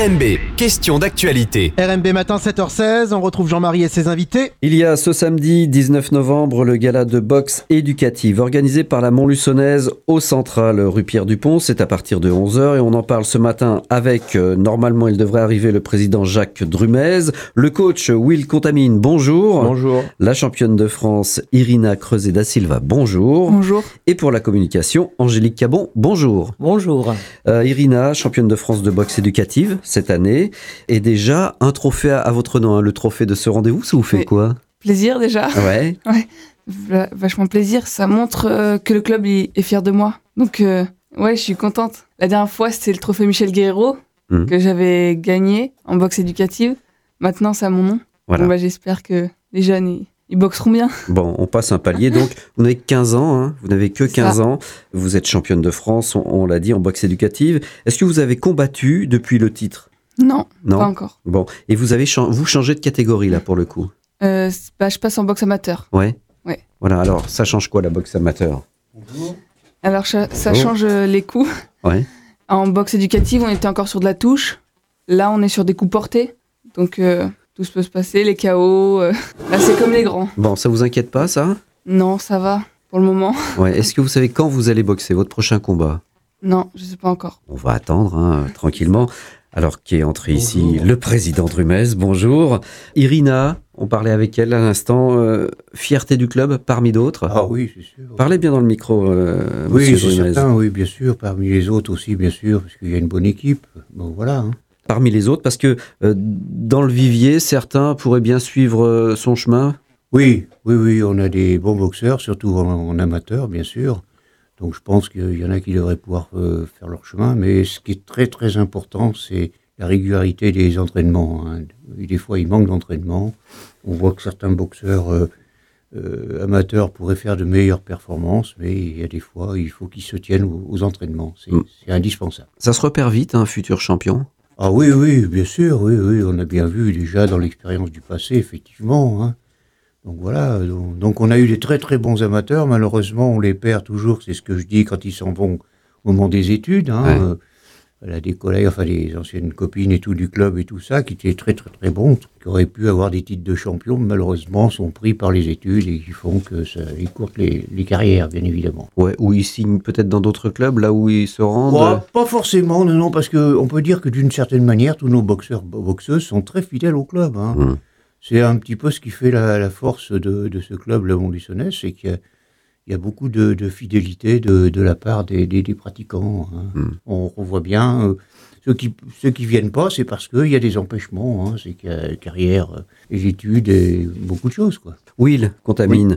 RMB, question d'actualité. RMB matin 7h16, on retrouve Jean-Marie et ses invités. Il y a ce samedi 19 novembre le gala de boxe éducative organisé par la Montluçonnaise au Central rue Pierre-Dupont. C'est à partir de 11h et on en parle ce matin avec, normalement il devrait arriver, le président Jacques Drumez, le coach Will Contamine, bonjour. Bonjour. La championne de France Irina Creuset da Silva, bonjour. Bonjour. Et pour la communication, Angélique Cabon, bonjour. Bonjour. Irina, championne de France de boxe éducative cette année, et déjà un trophée à votre nom, le trophée de ce rendez-vous, ça vous fait Oui. quoi? Plaisir déjà. Ouais. Vachement plaisir. Ça montre que le club est fier de moi. Donc ouais, je suis contente. La dernière fois, c'était le trophée Michel Guerrero que j'avais gagné en boxe éducative. Maintenant, c'est à mon nom. Voilà. Donc, j'espère que les jeunes, ils boxeront bien. Bon, on passe un palier. Donc, vous n'avez que 15 ans, hein, vous n'avez que 15 ans. Vous êtes championne de France, on l'a dit, en boxe éducative. Est-ce que vous avez combattu depuis le titre? Non, Non. pas encore. Bon, et vous avez vous changé de catégorie là pour le coup? Je passe en boxe amateur. Ouais. Ouais. Voilà, alors ça change quoi la boxe amateur? Alors ça change les coups. Ouais. En boxe éducative, on était encore sur de la touche. Là, on est sur des coups portés. Donc tout peut se passer, les KO. Là, c'est comme les grands. Bon, ça vous inquiète pas ça? Non, ça va pour le moment. Ouais. Est-ce que vous savez quand vous allez boxer votre prochain combat? Non, je sais pas encore. On va attendre tranquillement. Alors qu'est entré ici le président Drumez, bonjour. Irina, on parlait avec elle à l'instant, fierté du club parmi d'autres. Ah oui, c'est sûr. Parlez bien dans le micro, Oui, monsieur c'est Drumez. certain, oui, bien sûr. Parmi les autres aussi, bien sûr, parce qu'il y a une bonne équipe. Bon, voilà. Hein. Parmi les autres, parce que dans le vivier, certains pourraient bien suivre son chemin. Oui, on a des bons boxeurs, surtout en amateur, bien sûr. Donc je pense qu'il y en a qui devraient pouvoir faire leur chemin. Mais ce qui est très très important, c'est la régularité des entraînements. Hein. Et des fois, il manque d'entraînement. On voit que certains boxeurs amateurs pourraient faire de meilleures performances, mais il y a des fois, il faut qu'ils se tiennent aux entraînements. C'est indispensable. Ça se repère vite, un futur champion. Ah oui, bien sûr, oui, on a bien vu déjà dans l'expérience du passé, effectivement. Hein. Donc voilà, donc on a eu des très très bons amateurs, malheureusement on les perd toujours, c'est ce que je dis quand ils s'en vont au moment des études. Hein. Elle a des collègues, enfin des anciennes copines et tout du club et tout ça, qui étaient très très très bons, qui auraient pu avoir des titres de champion, mais malheureusement sont pris par les études et qui font que ça écourte les carrières, bien évidemment. Ouais, ou ils signent peut-être dans d'autres clubs, là où ils se rendent. Pas forcément, non, parce qu'on peut dire que d'une certaine manière, tous nos boxeuses sont très fidèles au club. Hein. C'est un petit peu ce qui fait la force de ce club, le Montluçonnaise, c'est qu'il y a beaucoup de fidélité de la part des pratiquants. Hein. On voit bien, ceux qui viennent pas, c'est parce qu'il y a des empêchements. Hein. C'est qu'il y a carrière, les études et beaucoup de choses, quoi. Will Contamine,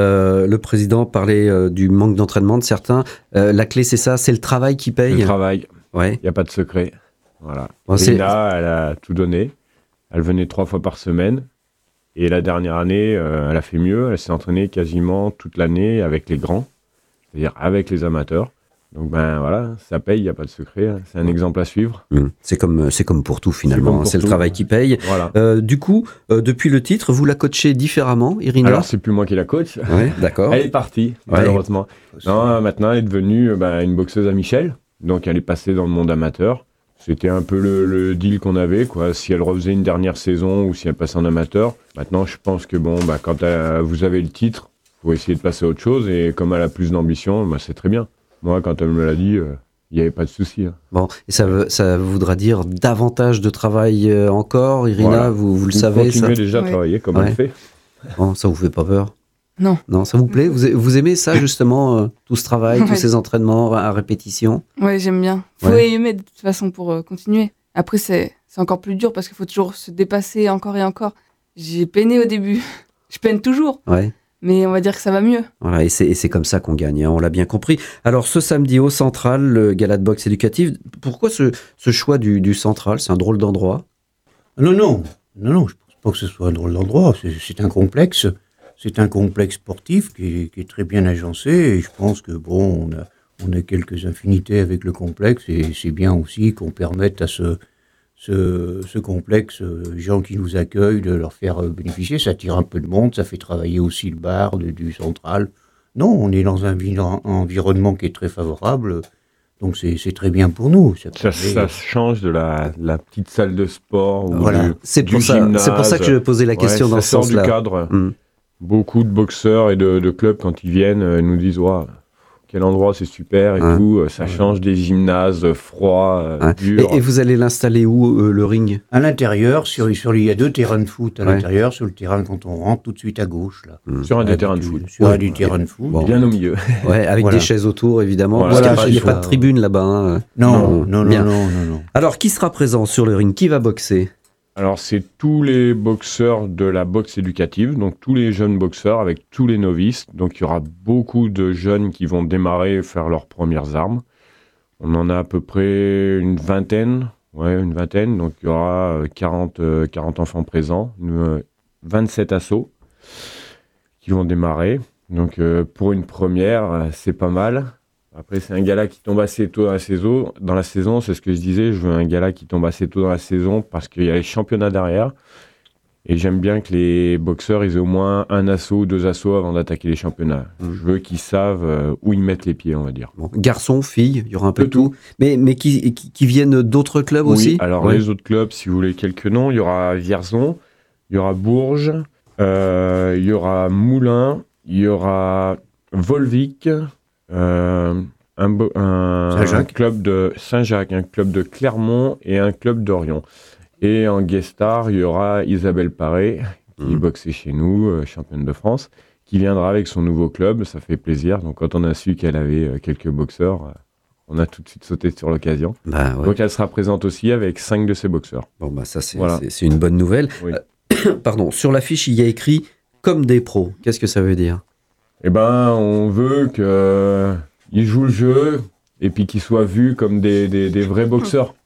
le président parlait du manque d'entraînement de certains. La clé, c'est ça, c'est le travail qui paye. Le travail, Ouais. il n'y a pas de secret. Voilà. Bon, Irina, elle a tout donné. Elle venait 3 fois par semaine. Et la dernière année, elle a fait mieux. Elle s'est entraînée quasiment toute l'année avec les grands, c'est-à-dire avec les amateurs. Donc ben voilà, ça paye, il n'y a pas de secret. Hein. C'est un exemple à suivre. C'est comme pour tout finalement, c'est le travail qui paye. Voilà. Du coup, depuis le titre, vous la coachez différemment, Irina? Alors c'est plus moi qui la coach. Ouais, d'accord. Elle est partie, malheureusement. Non, maintenant elle est devenue une boxeuse à Michel. Donc elle est passée dans le monde amateur. C'était un peu le deal qu'on avait, quoi. Si elle refaisait une dernière saison ou si elle passait en amateur. Maintenant, je pense que quand vous avez le titre, il faut essayer de passer à autre chose. Et comme elle a plus d'ambition, c'est très bien. Moi, quand elle me l'a dit, il n'y avait pas de souci. Hein. Bon, et ça voudra dire davantage de travail encore, Irina, Voilà. vous le savez, ça? Continuez déjà à travailler comme elle fait. Bon, ça vous fait pas peur? Non. Non, ça vous plaît? Vous aimez ça, justement, tout ce travail, tous ces entraînements à répétition? Ouais, j'aime bien. Faut aimer de toute façon pour continuer. Après, c'est encore plus dur parce qu'il faut toujours se dépasser encore et encore. J'ai peiné au début. Je peine toujours. Ouais. Mais on va dire que ça va mieux. Voilà, et c'est comme ça qu'on gagne, hein, on l'a bien compris. Alors, ce samedi au Central, le gala de boxe éducative, pourquoi ce choix du Central? C'est un drôle d'endroit? Non, je pense pas que ce soit un drôle d'endroit. C'est un complexe. C'est un complexe sportif qui est très bien agencé. Et je pense que on a quelques affinités avec le complexe. Et c'est bien aussi qu'on permette à ce complexe, gens qui nous accueillent, de leur faire bénéficier. Ça attire un peu de monde. Ça fait travailler aussi le bar du Central. Non, on est dans un environnement qui est très favorable. Donc c'est très bien pour nous. Ça change de la petite salle de sport. Voilà. C'est pour ça que je posais la question dans ce sens-là. Ça sort du cadre. Beaucoup de boxeurs et de clubs, quand ils viennent, nous disent quel endroit c'est super et tout. Ça change des gymnases froids, durs. Et vous allez l'installer où, le ring ? À l'intérieur, il y a 2 terrains de foot à l'intérieur, sur le terrain quand on rentre tout de suite à gauche. Là. Sur un des terrains de foot. Sur un des terrains de foot. Bien au milieu. Ouais, avec des chaises autour, évidemment. Voilà, parce qu'il n'y a pas de tribune là-bas. Hein. Non. Alors, qui sera présent sur le ring ? Qui va boxer ? Alors, c'est tous les boxeurs de la boxe éducative, donc tous les jeunes boxeurs avec tous les novices. Donc, il y aura beaucoup de jeunes qui vont démarrer, faire leurs premières armes. On en a à peu près une vingtaine. Donc, il y aura 40 enfants présents, 27 assos qui vont démarrer. Donc, pour une première, c'est pas mal. Après, c'est un gala qui tombe assez tôt dans la saison. C'est ce que je disais, je veux un gala qui tombe assez tôt dans la saison parce qu'il y a les championnats derrière. Et j'aime bien que les boxeurs, ils aient au moins un assaut ou 2 assauts avant d'attaquer les championnats. Je veux qu'ils savent où ils mettent les pieds, on va dire. Bon, garçons, filles, il y aura un peu de tout. Mais qui viennent d'autres clubs aussi ? Alors les autres clubs, si vous voulez quelques noms, il y aura Vierzon, il y aura Bourges, il y aura Moulins, il y aura Volvic, un club de Saint-Jacques, un club de Clermont et un club d'Orion. Et en guest star, il y aura Isabelle Paré, qui boxait chez nous, championne de France, qui viendra avec son nouveau club. Ça fait plaisir. Donc quand on a su qu'elle avait quelques boxeurs, on a tout de suite sauté sur l'occasion. Donc elle sera présente aussi avec 5 de ses boxeurs. Bon, ça c'est une bonne nouvelle. Oui. Pardon, sur l'affiche, il y a écrit « comme des pros ». Qu'est-ce que ça veut dire ? On veut qu'ils jouent le jeu et puis qu'ils soient vus comme des vrais boxeurs.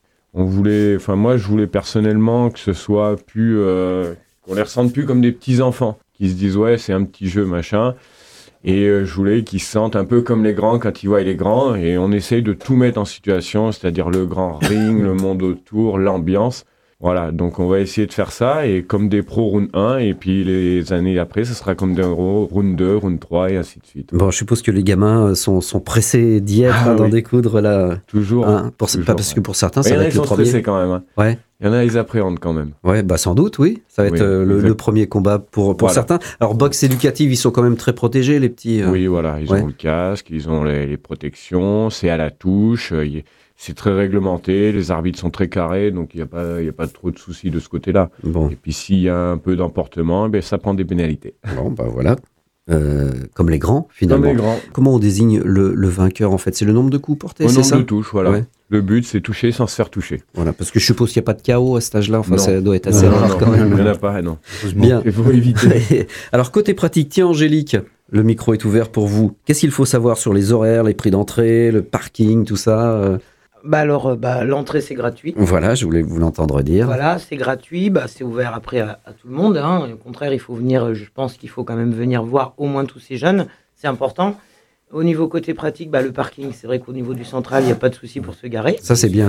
Moi, je voulais personnellement que ce soit plus, qu'on les ressente plus comme des petits enfants, qui se disent c'est un petit jeu machin. Et je voulais qu'ils se sentent un peu comme les grands quand ils voient les grands. Et on essaye de tout mettre en situation, c'est-à-dire le grand ring, le monde autour, l'ambiance. Voilà, donc on va essayer de faire ça, et comme des pros round 1, et puis les années après, ce sera comme des round 2, round 3, et ainsi de suite. Bon, je suppose que les gamins sont pressés d'y être, d'en découdre là. Toujours. Toujours, parce que pour certains, ça va être le premier. Il y en a qui sont stressés quand même. Il y en a, ils appréhendent quand même. Ouais, sans doute, oui. Ça va être le premier combat pour certains. Alors, boxe éducative, ils sont quand même très protégés, les petits. Oui, voilà, ils ont le casque, ils ont les protections, c'est à la touche, c'est très réglementé, les arbitres sont très carrés, donc il n'y a pas trop de soucis de ce côté-là. Bon. Et puis s'il y a un peu d'emportement, ça prend des pénalités. Bon, voilà. Comme les grands, finalement. Comme les grands. Comment on désigne le vainqueur, en fait ? C'est le nombre de coups portés, c'est ça ? Au nombre de touches, voilà. Ouais. Le but, c'est toucher sans se faire toucher. Voilà, parce que je suppose qu'il n'y a pas de KO à cet âge-là. Enfin, ça doit être assez rare quand même. Il n'y en a pas, non. Bien. Il faut éviter. Alors, côté pratique, tiens, Angélique, le micro est ouvert pour vous. Qu'est-ce qu'il faut savoir sur les horaires, les prix d'entrée, le parking, tout ça l'entrée, c'est gratuit. Voilà, je voulais vous l'entendre dire. Voilà, c'est gratuit, c'est ouvert après à tout le monde. Au contraire, il faut venir, je pense qu'il faut quand même venir voir au moins tous ces jeunes. C'est important. Au niveau côté pratique, le parking, c'est vrai qu'au niveau du central, il n'y a pas de souci pour se garer. Ça, c'est bien.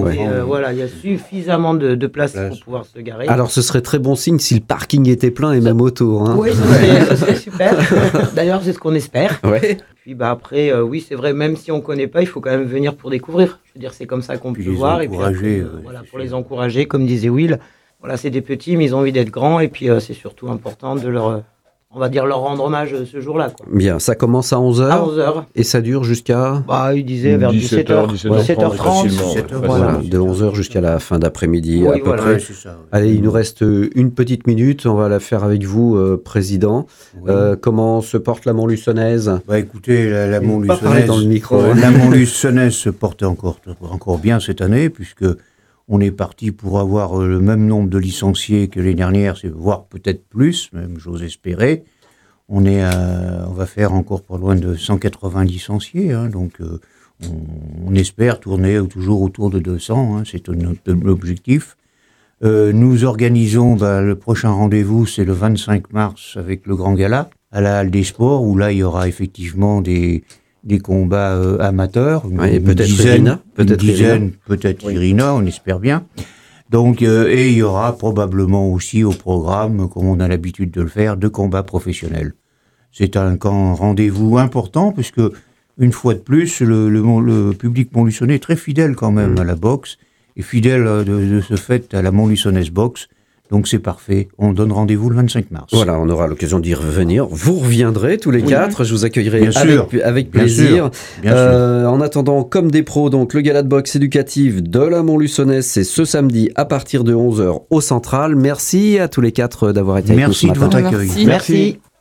Il y a suffisamment de place pour pouvoir se garer. Alors, ce serait très bon signe si le parking était plein et même autour. Oui, ça serait super. D'ailleurs, c'est ce qu'on espère. Ouais. Puis après, oui, c'est vrai, même si on ne connaît pas, il faut quand même venir pour découvrir. Je veux dire, c'est comme ça qu'on peut voir. Et puis après, pour les encourager, comme disait Will. Voilà, c'est des petits, mais ils ont envie d'être grands. Et puis, c'est surtout important de leur rendre hommage ce jour-là. Quoi. Bien, ça commence à 11h. À 11h. Et ça dure jusqu'à il disait vers 17h30. Voilà, de 11h jusqu'à la fin d'après-midi à peu près. C'est ça, oui. Allez, il nous reste une petite minute. On va la faire avec vous, Président. Oui. Comment se porte la Montluçonnaise ? Écoutez, la Montluçonnaise, dans le micro, la Montluçonnaise se porte encore bien cette année, puisque on est parti pour avoir le même nombre de licenciés que l'année dernière, voire peut-être plus, même j'ose espérer. On va faire encore pas loin de 180 licenciés, donc on espère tourner toujours autour de 200, c'est notre objectif. Nous organisons, le prochain rendez-vous, c'est le 25 mars avec le Grand Gala, à la Halle des Sports, où là il y aura effectivement des combats amateurs, peut-être Irina, peut-être Irina, on espère bien. Donc, et il y aura probablement aussi au programme, comme on a l'habitude de le faire, 2 combats professionnels. C'est un rendez-vous important, puisque une fois de plus, le public montluçonnais est très fidèle quand même à la boxe, et fidèle de ce fait à la Montluçonnaise Boxe. Donc c'est parfait, on donne rendez-vous le 25 mars. Voilà, on aura l'occasion d'y revenir. Vous reviendrez tous les quatre, je vous accueillerai avec plaisir. Bien sûr. En attendant, comme des pros, donc le gala de boxe éducative de la Montluçonnaise, c'est ce samedi à partir de 11h au Central. Merci à tous les quatre d'avoir été avec nous ce matin. Merci de votre accueil. Merci.